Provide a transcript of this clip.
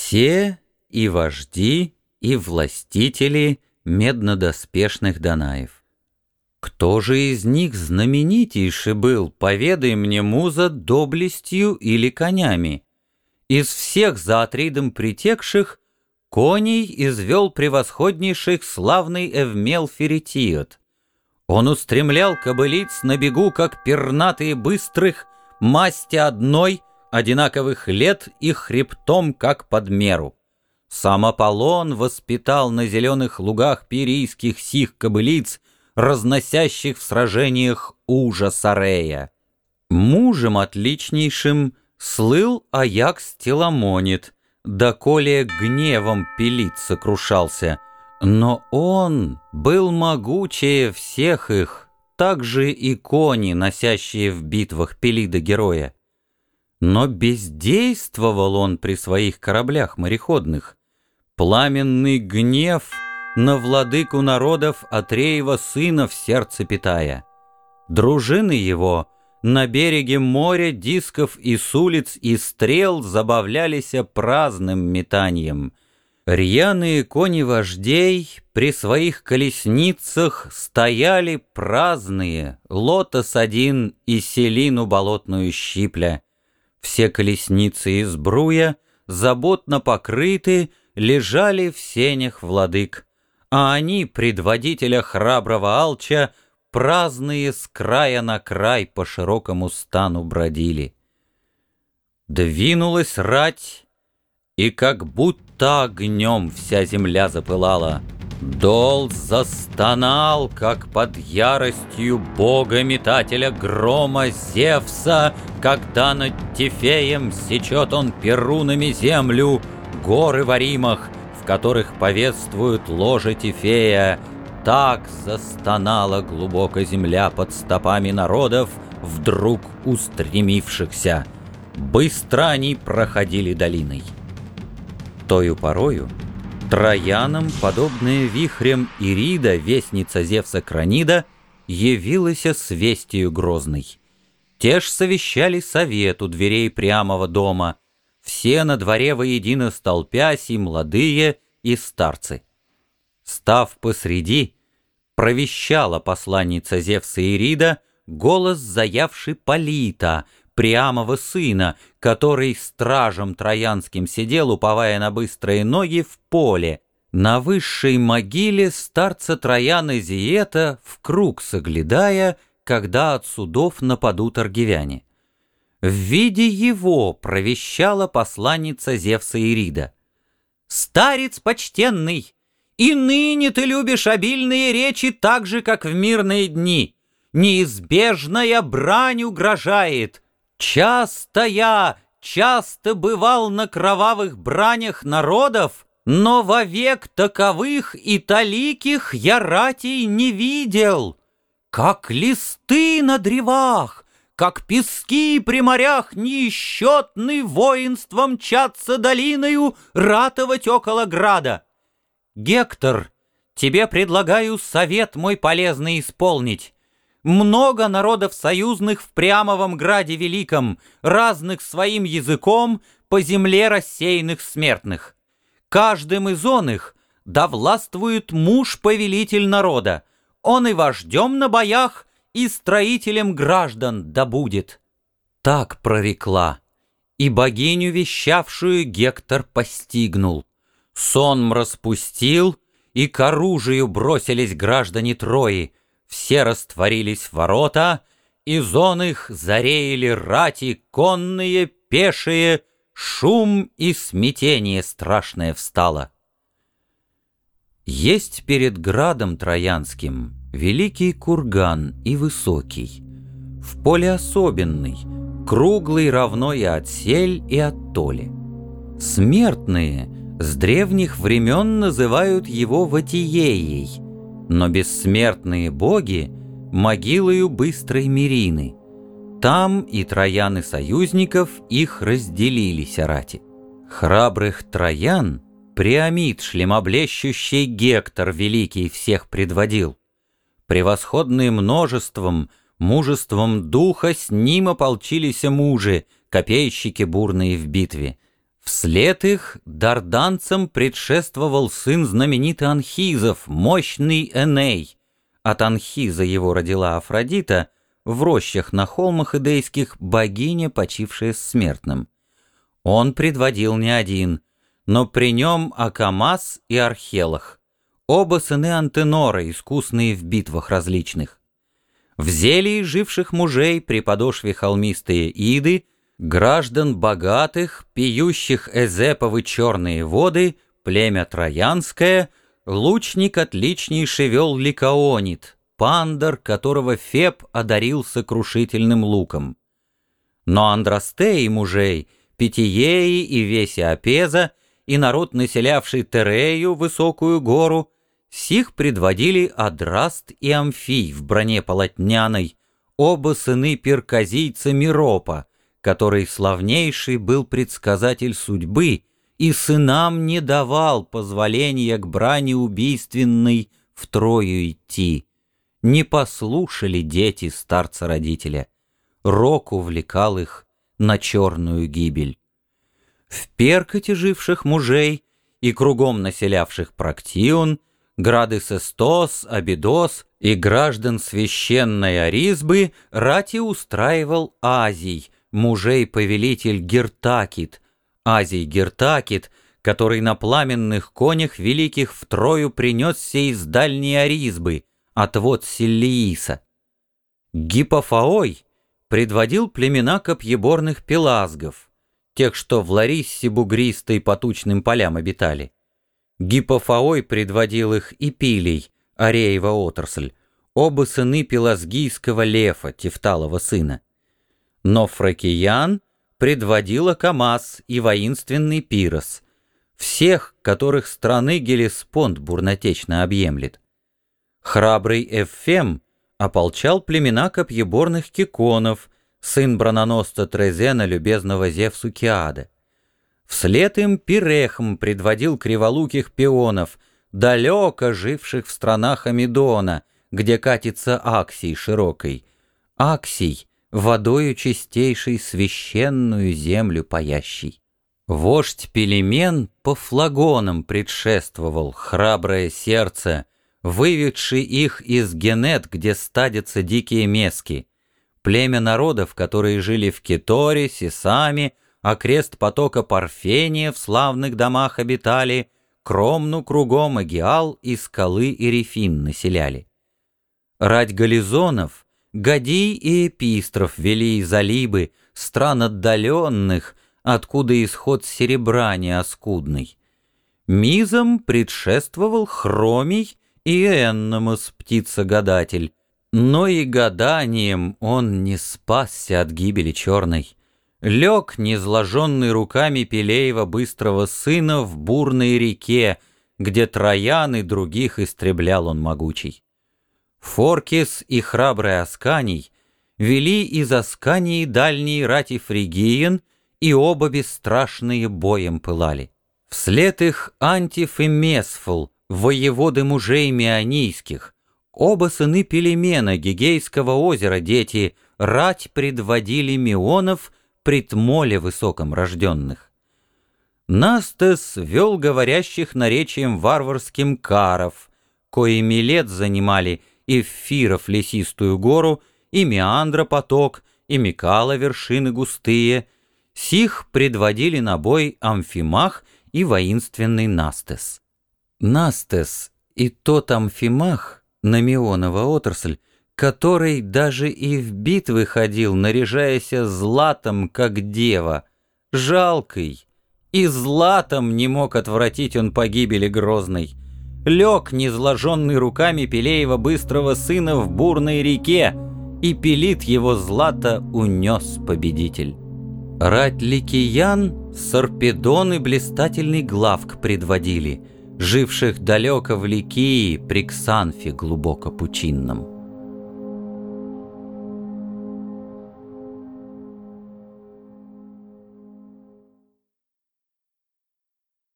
Все и вожди, и властители меднодоспешных Данаев. Кто же из них знаменитейший был, поведай мне, муза, доблестью или конями? Из всех за Атридом притекших коней извел превосходнейших славный Эвмел Феритиот. Он устремлял кобылиц на бегу, как пернатые быстрых, масти одной, одинаковых лет и хребтом, как под меру. Сам Аполлон воспитал на зеленых лугах пирийских сих кобылиц, разносящих в сражениях ужас Арея. Мужем отличнейшим слыл Аякс Теламонит, доколе гневом Пелит сокрушался, но он был могучее всех их, так же и кони, носящие в битвах Пелида героя. Но бездействовал он при своих кораблях мореходных. Пламенный гнев на владыку народов Атреева сына в сердце питая. Дружины его на береге моря дисков и с улиц и стрел забавлялись праздным метанием. Рьяные кони вождей при своих колесницах стояли праздные, лотос один и селину болотную щипля. Все колесницы из бруя, заботно покрыты, лежали в сенях владык, а они, предводителя храброго Алча, праздные с края на край по широкому стану бродили. Двинулась рать, и как будто огнем вся земля запылала. Дол застонал, как под яростью бога-метателя грома Зевса, когда над Тифеем сечет он перунами землю, горы в Аримах, в которых повествуют ложе Тифея. Так застонала глубоко земля под стопами народов, вдруг устремившихся. Быстро они проходили долиной. Тою порою Троянам, подобная вихрем Ирида, вестница Зевса Кранида, явилась с вестью грозной. Те ж совещали совет у дверей Приамова дома, все на дворе воедино столпясь, и молодые, и старцы. Став посреди, провещала посланница Зевса Ирида голос заявший Полита, Приамова сына, который стражем троянским сидел, уповая на быстрые ноги в поле, на высшей могиле старца Трояна Зиета в круг соглядая, когда от судов нападут аргивяне. В виде его провещала посланница Зевса Ирида. «Старец почтенный, и ныне ты любишь обильные речи так же, как в мирные дни. Неизбежная брань угрожает. Часто бывал на кровавых бранях народов, но вовек таковых и таликих я ратей не видел. Как листы на древах, как пески при морях неисчетны воинством мчатся долиною ратовать около града. Гектор, тебе предлагаю совет мой полезный исполнить. Много народов союзных в Приамовом граде великом, разных своим языком по земле рассеянных смертных. Каждым из их да властвует муж-повелитель народа. Он и вождем на боях, и строителем граждан да будет». Так прорекла, и богиню вещавшую Гектор постигнул. Сонм распустил, и к оружию бросились граждане Трои. Все растворились в ворота, из он их зареяли рати конные, пешие, шум и смятение страшное встало. Есть перед градом Троянским великий курган и высокий, в поле особенный, круглый равно и от сель, и от толи. Смертные с древних времен называют его Ватиеей, но бессмертные боги — могилою быстрой Мирины. Там и троян и союзников их разделились рати. Храбрых троян Приамид шлемоблещущий Гектор великий всех предводил. Превосходные множеством, мужеством духа с ним ополчились мужи, копейщики бурные в битве. Вслед их дарданцам предшествовал сын знаменитый Анхизов, мощный Эней. От Анхиза его родила Афродита, в рощах на холмах идейских богиня, почившая с смертным. Он предводил не один, но при нем Акамас и Архелах, оба сыны Антенора, искусные в битвах различных. В зелии живших мужей при подошве холмистые иды, граждан богатых, пьющих Эзеповы черные воды, племя Троянское, лучник отличнейший вел Ликаонит, пандар, которого Феб одарил сокрушительным луком. Но Андростеи мужей, Питиеи и Весиопеза, и народ, населявший Терею, высокую гору, сих предводили Адраст и Амфий в броне полотняной, оба сыны перказийца Миропа, который славнейший был предсказатель судьбы и сынам не давал позволения к брани убийственной в Трою идти. Не послушали дети старца-родителя. Рок увлекал их на черную гибель. В Перкоте живших мужей и кругом населявших Проктион, грады Сестос, Абидос и граждан священной Аризбы рати устраивал Азий, мужей-повелитель Гертакит, Азий Гертакит, который на пламенных конях великих втрою принесся из дальней Аризбы, отвод Селлииса. Гипофаой предводил племена копьеборных пелазгов, тех, что в Лариссе бугристой по тучным полям обитали. Гипофаой предводил их и Пилей, Ареева отрасль, оба сыны пелазгийского Лефа, Тефталова сына. Но Фракиян предводил Акамас и воинственный Пирос, всех, которых страны Гелеспонд бурнотечно объемлет. Храбрый Эвфем ополчал племена копьеборных киконов, сын брононосца Трезена, любезного Зевсу Киада. Вслед им Пирехм предводил криволуких пионов, далеко живших в странах Амидона, где катится Аксий широкой. Аксий, водою чистейшей священную землю паящий. Вождь Пелемен по флагонам предшествовал, храброе сердце, выведший их из Генет, где стадятся дикие мески, племя народов, которые жили в Кеторе, Сисаме, окрест потока Парфения в славных домах обитали, Кромну кругом Агиал и скалы Ирифин населяли. Рать Гализонов, Гадий и Эпистров вели из Алибы, стран отдаленных, откуда исход серебра неоскудный. Мизам предшествовал Хромий и Энномос, птица-гадатель, но и гаданием он не спасся от гибели черной. Лег, низложенный руками Пелеева быстрого сына, в бурной реке, где Троян и других истреблял он могучий. Форкис и храбрый Асканий вели из Аскании дальние рати Фригиен, и оба бесстрашные боем пылали. Вслед их Антиф и Месфл, воеводы мужей меонийских, оба сыны Пелемена, Гигейского озера дети, рать предводили Мионов, пред моле высоком рожденных. Настес вел говорящих наречием варварским каров, кои Милет занимали и Фиров лесистую гору, и Меандра поток, и Микала вершины густые. Сих предводили на бой Амфимах и воинственный Настес. Настес и тот Амфимах, Намионова отрасль, который даже и в битвы ходил, наряжаясь златом, как дева, жалкий, и златом не мог отвратить он погибели грозной. Лег, низложенный руками Пелеева быстрого сына, в бурной реке, и пелит его злато унес победитель. Рать Ликиян, Сарпедон и блистательный Главк предводили, живших далеко в Ликии при Ксанфе глубоко пучинном.